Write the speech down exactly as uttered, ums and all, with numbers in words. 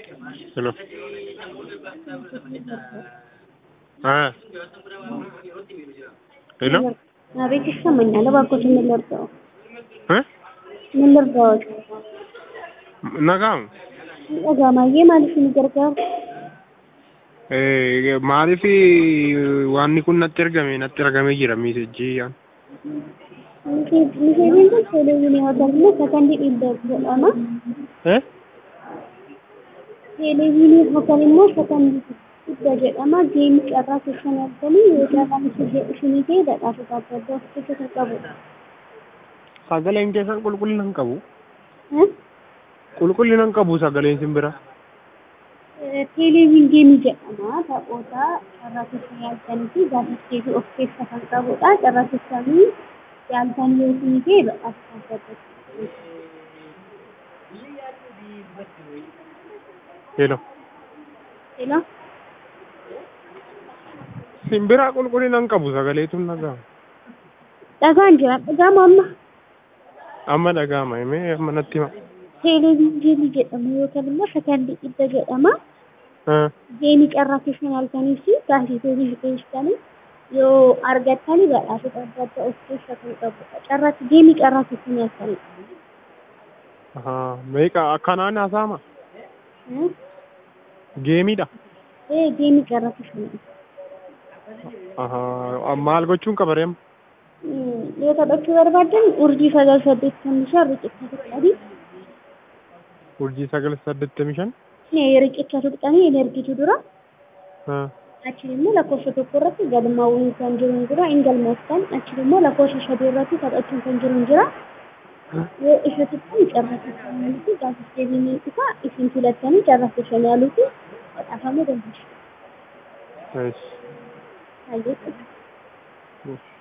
Hello. Ah. Hello. Abeet istamanya bakko sinilorto. Huh? Nilorto. Nagam. Agama ye maal sin gargaar. Eh, maalifi wanni kun natti argame natti argame jira miisejjii. Miseenin kun televiziyoonii hordofne sakandii dhibba jedhama. Eh? Televiziyoonii hordofne immoo sakandii dhibba jedhama. Geemii carraa keessan arganii yoo carraan isinii ta'e badhaasa adda addaa of keessatti qabudha. Sagaleen keessan qulqullina hin qabu. Eh? Qulqullina hin qabu sagaleen simbira. Televiziyoon geemii jedhama. Taphoota carraa keessan yaaltanii fi gaazexeetii of keessa kan qabudha. Carraa keessanii yaaltanii yoo isinii ta'e badhaasa adda addaa. Hello. Hello. Simbira qulqullina hin qabu sagaleetu nagaa. Dhagaan jira. Dhagaama amma. Amma dhagaama himee amma natti hima. Televiziyoonii jedhama yookaan immoo sakandii dhibba jedhama. Geemii carraa keessan yaaltanii fi gaazexeetii keessanii yoo argattanii badhaasota adda addaa of keessa kan qabudha. Carraatti geemii carraa keessan yaaltanii. Meeqa akkanaan haasa'ama? Geemiidha. Eh geemii carraa keessan. Maal gochuun qabareema? Yoo taphachuu barbaadan urjii sagal saddeettamii shan riqicha tuqxanii. Urjii sagal saddeettamii shan? Riqicha tuqxanii inni ergitu dura. Achiin immoo lakkoofsa tokko irratti galmaawwan kan jiru jira. Inni galmooftan achiin immoo lakkoofsa sadii irratti taphachuun kan jiru jira. Yoo isa tuqxan carraa keessan yaaluu fi gaazexeetiin isaa isin filattanii carraa keessan yaaluu fi badhaafamuu dandeessu. Yes. Hayyeessa.